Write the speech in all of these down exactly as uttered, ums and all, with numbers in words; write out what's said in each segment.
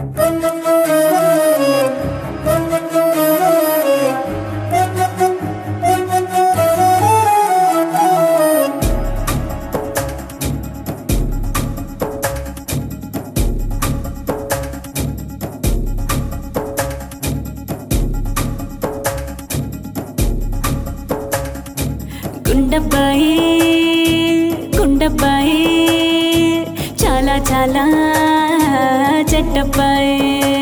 గుండబ్బాయి గుండబ్బాయి చాలా చాలా చెడ్డబ్బాయి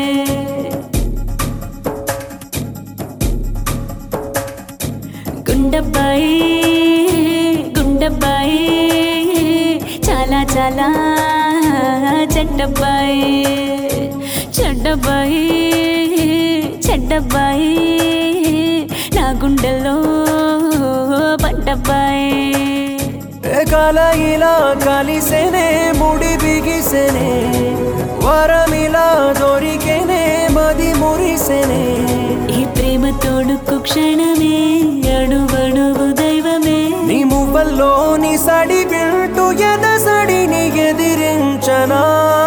గుండబ్బాయి గుండబ్బాయి చాలా చాలా చెడ్డబ్బాయి చెడ్డబ్బాయి చెడ్డబ్బాయి నా గుండెల్లో పడ్డబ్బాయి కలయిలా కలిసేనే ముడి బిగిసేనే వరమిలా దొరికేనే మది మురిసేనే ఈ ప్రేమ తోడుకు క్షణమే అణువణువు దైవమే నీ మువ్వల్లోని సడి వింటూ ఎదసడిని ఎదిరించనా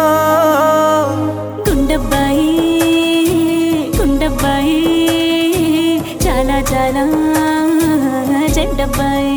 గుండబ్బాయి గుండబ్బాయి చాలా చాలా చెడ్డబ్బాయి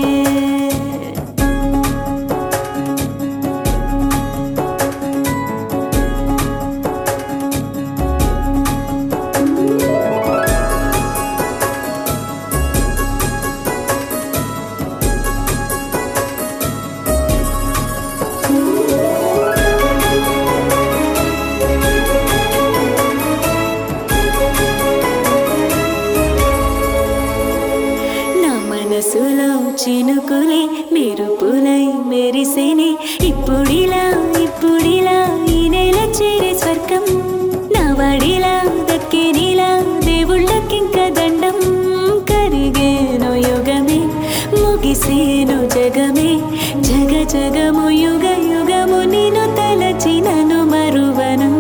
మనసులో చినుకులే మెరుపులై మెరిసేనే ఇప్పుడిలా ఇప్పుడిలా ఈ నెల చేరే స్వర్గం నా వాడిలా దక్కేనిలా దేవుళ్ళకింక దండం కరిగేను యుగమే ముగిసేను జగమే జగ జగము యుగ యుగము నిన్ను తలచినను మరువనా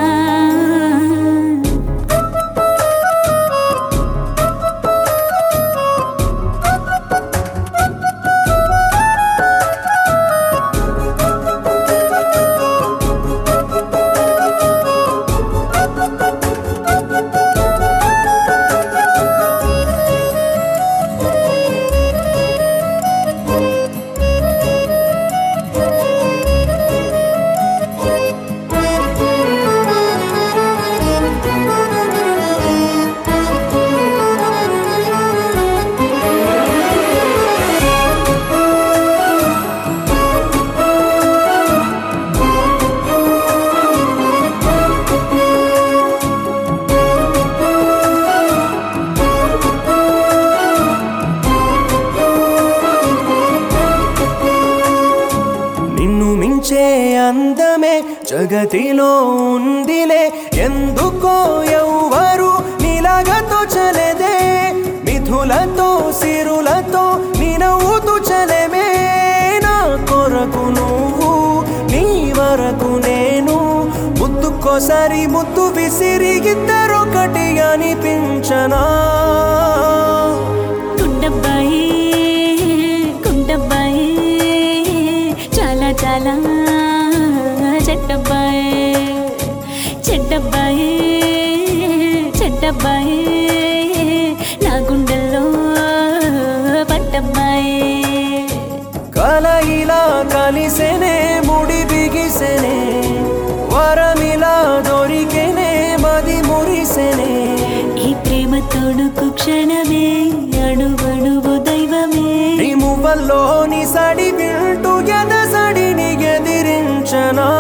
అందమే జగతిలో ఉందిలే ఎందుకో ఎవ్వరు నీలాగా తోచలేదే మిథులతో సిరులతో నీ నవ్వుతూ చలేమే నా కొరకు నువ్వు నీ వరకు నేను ముద్దుకోసారి ముద్దు విసిరి ఇద్దరొకటి అనిపించనా గుండబ్బాయి గుండబ్బాయి చాలా చాలా చెడ్డబ్బాయి చెడ్డబ్బాయి చెడ్డబ్బాయి నా గుండెల్లో పడ్డబ్బాయి కలయిలా కలిసేనే ముడి బిగిసేనే వరమిలా దొరికేనే మది మురిసేనే ఈ ప్రేమ తోడుకు క్షణమే అణువణువు దైవమే నీ మువ్వల్లోని సడి వింటూ ఎదసడిని ఎదిరించనా